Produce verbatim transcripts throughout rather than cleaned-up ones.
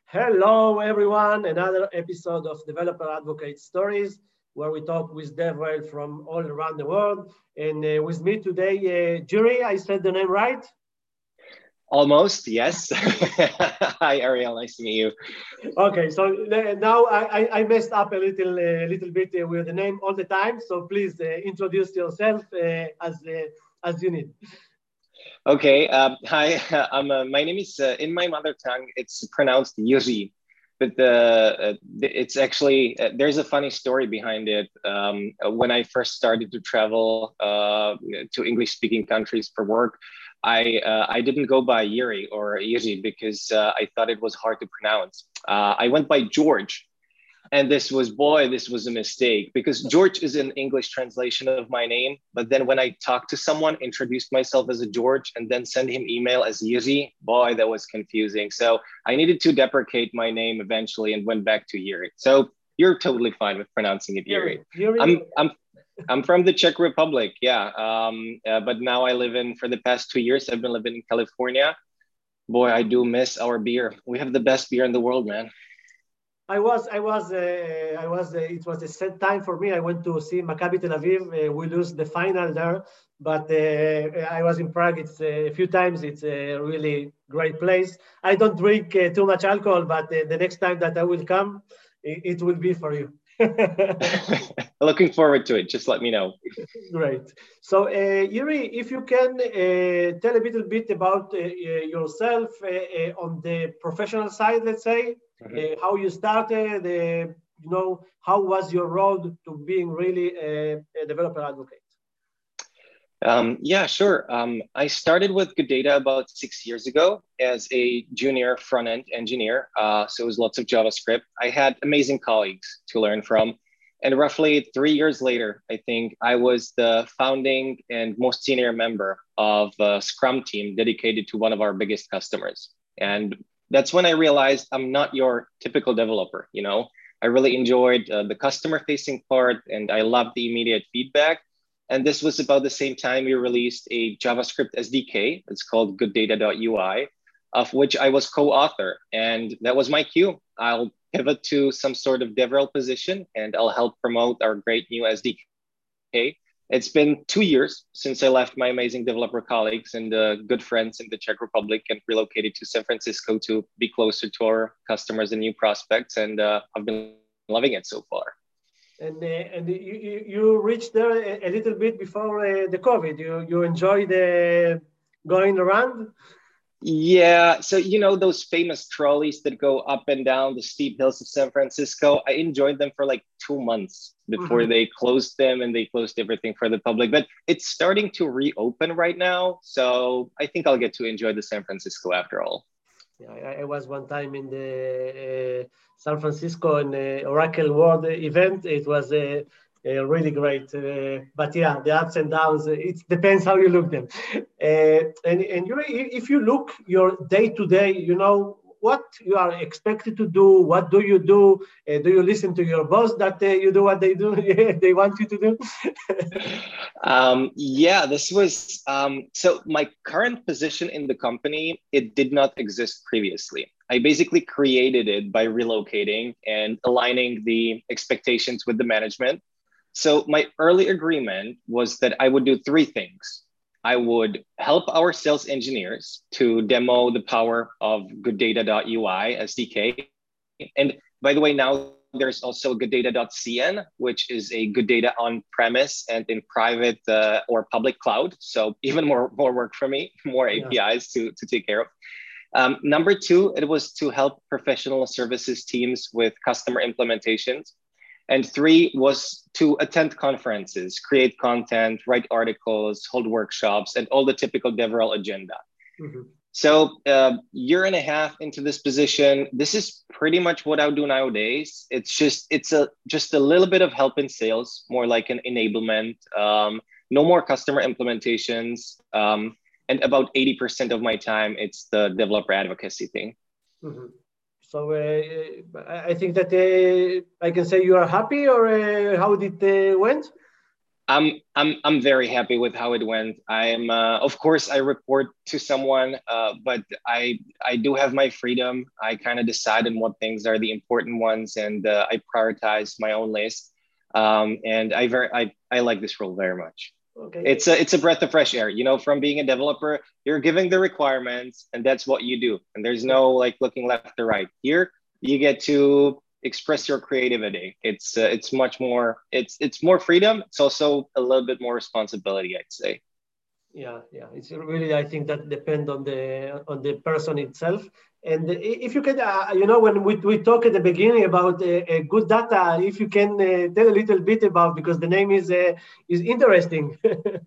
Hello, everyone. Another episode of Developer Advocate Stories, where we talk with DevRel from all around the world. And uh, with me today, uh, Jury, I said the name right? Almost, yes. Hi, Ariel. Nice to meet you. Okay, so uh, now I, I, I messed up a little a little bit uh, with the name all the time. So please uh, introduce yourself uh, as uh, as you need. Okay. Um, hi. I'm. Uh, my name is uh, in my mother tongue. It's pronounced Yuri, but the uh, it's actually uh, there's a funny story behind it. Um, when I first started to travel uh, to English-speaking countries for work, I uh, I didn't go by Yuri or Yuri because uh, I thought it was hard to pronounce. Uh, I went by George. And this was, boy, this was a mistake because George is an English translation of my name. But then when I talked to someone, introduced myself as a George, and then send him email as Yuri, boy, that was confusing. So I needed to deprecate my name eventually and went back to Yuri. So you're totally fine with pronouncing it Yuri, Yuri. Yuri. I'm I'm I'm from the Czech Republic, yeah. Um, uh, but now I live in for the past two years. I've been living in California. Boy, I do miss our beer. We have the best beer in the world, man. I was, I was, uh, I was. Uh, it was a sad time for me. I went to see Maccabi Tel Aviv. Uh, we lose the final there, but uh, I was in Prague. It's uh, a few times. It's a really great place. I don't drink uh, too much alcohol, but uh, the next time that I will come, it, it will be for you. Looking forward to it. Just let me know. Great. So, uh, Yuri, if you can uh, tell a little bit about uh, uh, yourself uh, uh, on the professional side, let's say, uh, Mhm. how you started, uh, you know, how was your road to being really a, a developer advocate? Um, yeah, sure. Um, I started with Good Data about six years ago as a junior front end engineer. Uh, so it was lots of JavaScript. I had amazing colleagues to learn from. And roughly three years later, I think I was the founding and most senior member of a Scrum team dedicated to one of our biggest customers. And that's when I realized I'm not your typical developer. You know, I really enjoyed uh, the customer facing part and I loved the immediate feedback. And this was about the same time we released a JavaScript S D K. It's called gooddata.ui, of which I was co-author. And that was my cue. I'll pivot to some sort of DevRel position and I'll help promote our great new S D K. It's been two years since I left my amazing developer colleagues and uh, good friends in the Czech Republic and relocated to San Francisco to be closer to our customers and new prospects. And uh, I've been loving it so far. And uh, and you, you you reached there a, a little bit before uh, the COVID. You you enjoyed uh, going around. Yeah, so you know those famous trolleys that go up and down the steep hills of San Francisco? I enjoyed them for like two months before Mhm. they closed them and they closed everything for the public. But it's starting to reopen right now, so I think I'll get to enjoy the San Francisco after all. Yeah, I, I was one time in the uh, San Francisco in the Oracle World event. It was uh, uh, really great. Uh, but yeah, the ups and downs, uh, it depends how you look them. Uh, and and you, if you look your day to day, you know, what you are expected to do, what do you do? Uh, do you listen to your boss that uh, you do what they do, they want you to do? Um, yeah, this was um, so my current position in the company, it did not exist previously. I basically created it by relocating and aligning the expectations with the management. So my early agreement was that I would do three things. I would help our sales engineers to demo the power of gooddata.ui S D K. And by the way, now there's also gooddata.cn, which is a good data on premise and in private uh, or public cloud. So even more, more work for me, more Yeah. A P Is to, to take care of. Um, number two, it was to help professional services teams with customer implementations. And three was to attend conferences, create content, write articles, hold workshops, and all the typical DevRel agenda. Mhm. So, uh, year and a half into this position, this is pretty much what I do nowadays. It's just it's a just a little bit of help in sales, more like an enablement. Um, no more customer implementations, um, and about eighty percent of my time it's the developer advocacy thing. Mhm. So uh, I I think that uh, I can say you are happy, or uh, how did it uh, went? I'm I'm I'm very happy with how it went. I'm uh, of course I report to someone, uh, but I I do have my freedom. I kind of decide on what things are the important ones, and uh, I prioritize my own list. Um, and I very I I like this role very much. Okay. It's a it's a breath of fresh air. You know, from being a developer, you're giving the requirements, and that's what you do. And there's no like looking left or right. Here, you get to express your creativity. It's uh, it's much more. It's it's more freedom. It's also a little bit more responsibility, I'd say. Yeah, yeah. It's really, I think that depend on the on the person itself. And if you can, uh, you know, when we, we talk at the beginning about uh, uh, good data, if you can uh, tell a little bit about, because the name is uh, is interesting.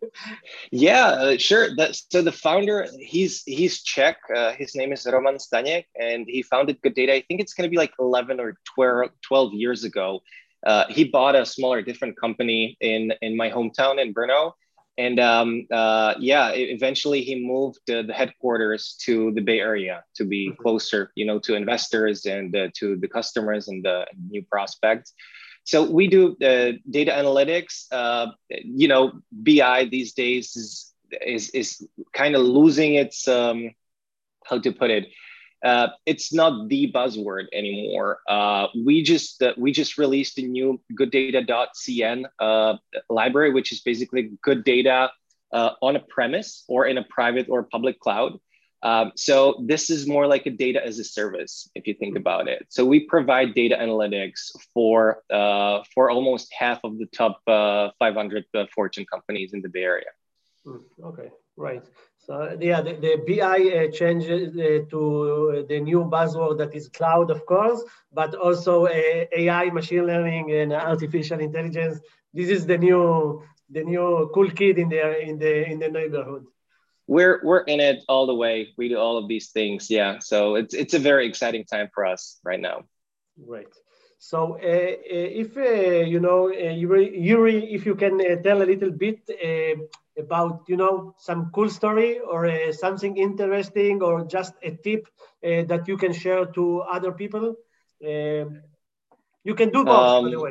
Yeah, uh, sure. That, so the founder, he's he's Czech. Uh, his name is Roman Staněk, and he founded Good Data. I think it's going to be like eleven or twelve, twelve years ago. Uh, he bought a smaller, different company in in my hometown in Brno, and um, uh, yeah, e- eventually he moved uh, the headquarters to the Bay Area to be closer, you know, to investors and uh, to the customers and the new prospects. So we do uh, data analytics. Uh, you know, B I these days is is is kind of losing its um, how to put it. Uh, it's not the buzzword anymore. Uh, we just uh, we just released a new good data.cn uh, library, which is basically good data uh, on a premise or in a private or public cloud. Um, so this is more like a data as a service, if you think about it. So we provide data analytics for uh, for almost half of the top uh, five hundred uh, Fortune companies in the Bay Area. Okay, right. So yeah, the, the B I uh, changes uh, to the new buzzword that is cloud, of course, but also uh, A I, machine learning, and artificial intelligence. This is the new the new cool kid in the in the in the neighborhood. We're we're in it all the way. We do all of these things, yeah. So it's it's a very exciting time for us right now. Right. So, uh, uh, if uh, you know, uh, Yuri, Yuri, if you can uh, tell a little bit uh, about, you know, some cool story or uh, something interesting, or just a tip uh, that you can share to other people, uh, you can do both, by the Um, way.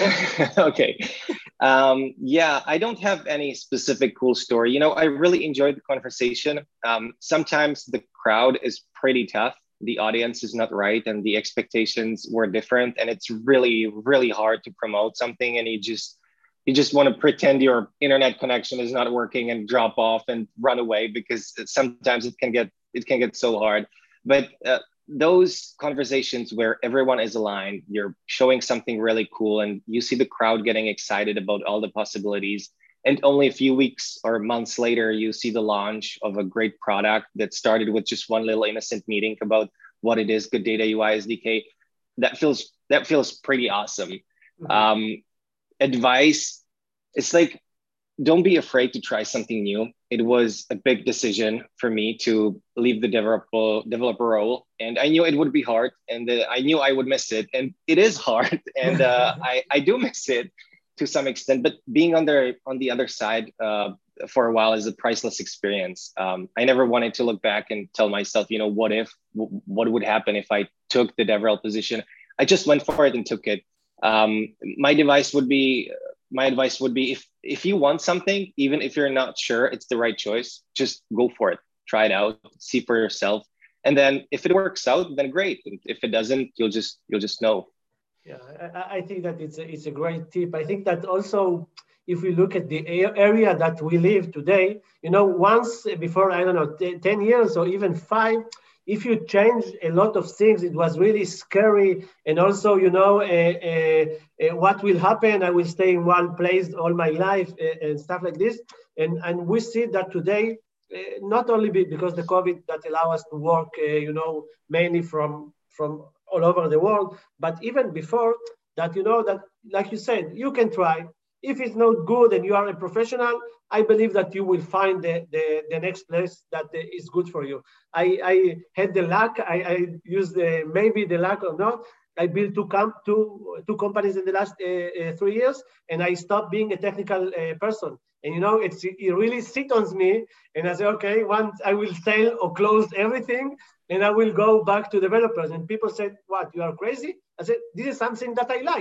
okay. Um, yeah, I don't have any specific cool story. You know, I really enjoyed the conversation. Um, sometimes the crowd is pretty tough. The audience is not right, and the expectations were different. And it's really, really hard to promote something, and you just you just want to pretend your internet connection is not working and drop off and run away, because sometimes it can get it can get so hard. But uh, those conversations where everyone is aligned, you're showing something really cool, and you see the crowd getting excited about all the possibilities. And only a few weeks or months later, you see the launch of a great product that started with just one little innocent meeting about what it is, Good Data U I S D K. That feels that feels pretty awesome. Mm-hmm. Um, advice, it's like, don't be afraid to try something new. It was a big decision for me to leave the developer developer role, and I knew it would be hard, and uh, I knew I would miss it, and it is hard, and uh, I I do miss it to some extent. But being on the on the other side uh, for a while is a priceless experience. Um, I never wanted to look back and tell myself, you know, what if, w- what would happen if I took the DevRel position? I just went for it and took it. Um, my advice would be my advice would be if if you want something, even if you're not sure it's the right choice, just go for it, try it out, see for yourself, and then if it works out, then great. If it doesn't, you'll just you'll just know. Yeah, I, I think that it's a, it's a great tip. I think that also, if we look at the area that we live today, you know, once before, I don't know, ten years or even five, if you change a lot of things, it was really scary. And also, you know, uh, uh, uh, what will happen? I will stay in one place all my life uh, and stuff like this. And, and we see that today, uh, not only because the COVID that allow us to work, uh, you know, mainly from, from all over the world, but even before that, you know, that, like you said, you can try. If it's not good and you are a professional, I believe that you will find the, the, the next place that is good for you. I, I had the luck, I, I used the, maybe the luck or not, I built two, comp, two, two companies in the last uh, uh, three years, and I stopped being a technical uh, person. And you know, it's, it really sits on me, and I say, okay, once I will sell or close everything, and I will go back to developers. And people said, what, you are crazy? I said, this is something that I like.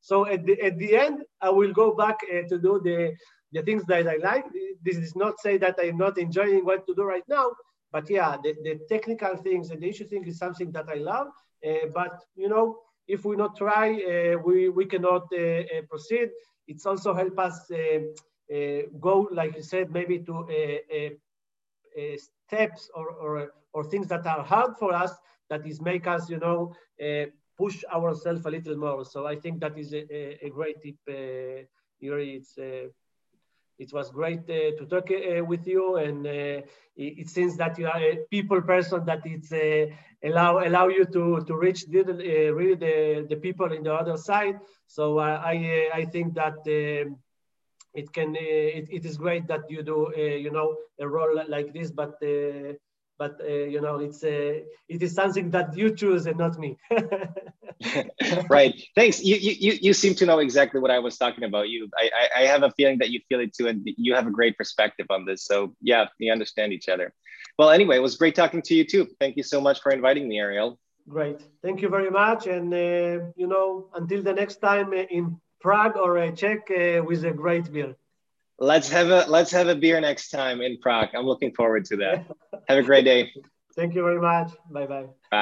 So at the, at the end, I will go back uh, to do the, the things that I like. This is not say that I'm not enjoying what to do right now, but yeah, the, the technical things and the issue thing is something that I love. Uh, but you know, if we not try, uh, we, we cannot uh, uh, proceed. It's also help us uh, uh, go, like you said, maybe to uh, uh, uh, steps or, or, or things that are hard for us, that is make us, you know, uh, push ourselves a little more. So I think that is a, a, a great tip, uh, Yuri. It's, uh, it was great uh, to talk uh, with you, and uh, it, it seems that you are a people person that it's uh, allow allow you to to reach the, uh, really the, the people in the other side. So uh, I uh, I think that uh, it can uh, it, it is great that you do uh, you know a role like this, but uh, but uh, you know it's uh, it is something that you choose and not me. Right. Thanks. You, you you seem to know exactly what I was talking about. You, I, I I have a feeling that you feel it too, and you have a great perspective on this. So yeah, we understand each other. Well, anyway, it was great talking to you too. Thank you so much for inviting me, Ariel. Great. Thank you very much. And uh, you know, until the next time uh, in Prague or uh, Czech uh, with a great beer. Let's have a let's have a beer next time in Prague. I'm looking forward to that. Have a great day. Thank you very much. Bye bye. Bye.